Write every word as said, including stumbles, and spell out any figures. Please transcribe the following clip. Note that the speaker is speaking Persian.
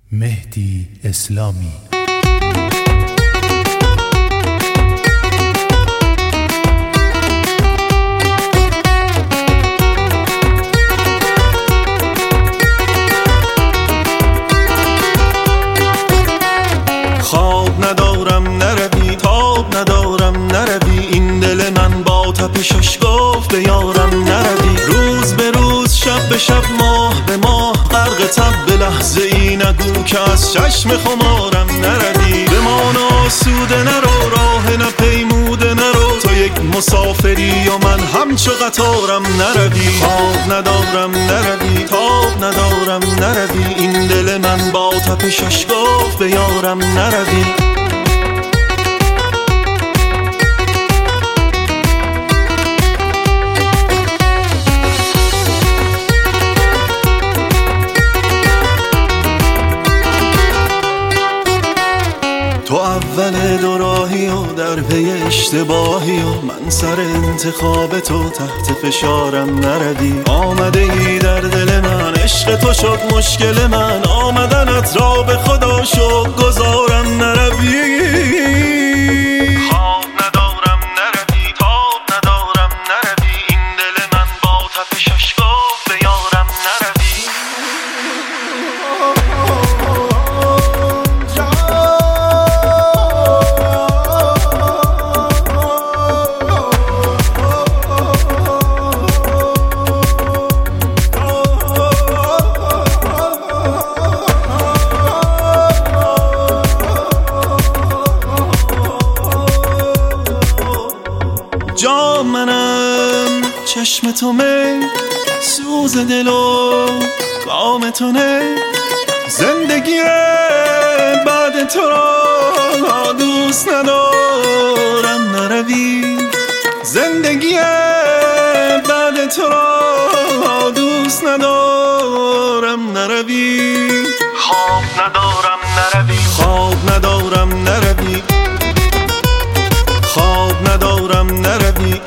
مهدی اسلامی. خواب ندارم نروی، تاب ندارم نروی، این دل من با تپشش گفت به یارم نروی. روز به روز، شب به شب، ماه به ماه، غرق تب به لحظه ای نگو که از چشم خمارم نروی. بمان آسوده نرو، راه نپیموده نرو، تو یک مسافری و من همچو قطارم نروی. خواب ندارم نروی، تاب ندارم نروی، این دل من با تپشش گفت به یارم نروی. تو اول دو راهی و در پی اشتباهی و من سر انتخاب تو تحت فشارم نروی. آمده ای در دل من، عشق تو شد مشکل من، آمدنت را به خدا شد گذارم نروی. خواب ندارم نروی، تاب ندارم نروی، این دل من با تپشش گفت به یارم نروی. جام منم، چشم تو می، سوز دل و کام تو نی، زندگی بعد تو را دوست ندارم نروی. زندگی بعد تو را دوست ندارم نروی. خواب ندارم نروی، خواب ندارم نروی، خواب ندارم نروی،